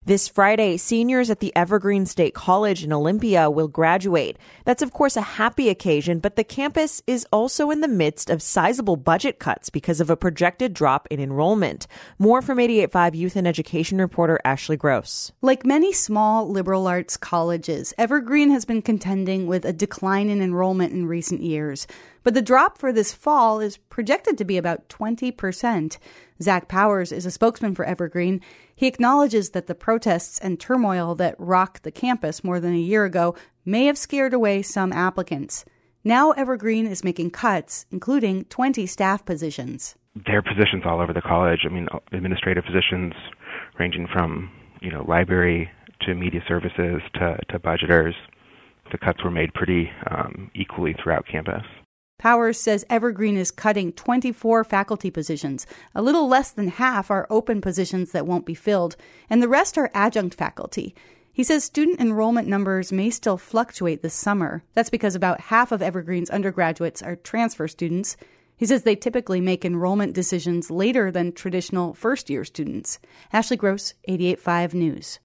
This Friday, seniors at the Evergreen State College in Olympia will graduate. That's, of course, a happy occasion, but the campus is also in the midst of sizable budget cuts because of a projected drop in enrollment. More from 88.5 Youth and Education reporter Ashley Gross. Like many small liberal arts colleges, Evergreen has been contending with a decline in enrollment in recent years. But the drop for this fall is projected to be about 20%. Zach Powers is a spokesman for Evergreen. He acknowledges that the protests and turmoil that rocked the campus more than a year ago may have scared away some applicants. Now Evergreen is making cuts, including 20 staff positions. There are positions all over the college. Administrative positions ranging from, library to media services to budgeters. The cuts were made pretty equally throughout campus. Powers says Evergreen is cutting 24 faculty positions. A little less than half are open positions that won't be filled, and the rest are adjunct faculty. He says student enrollment numbers may still fluctuate this summer. That's because about half of Evergreen's undergraduates are transfer students. He says they typically make enrollment decisions later than traditional first-year students. Ashley Gross, 88.5 News.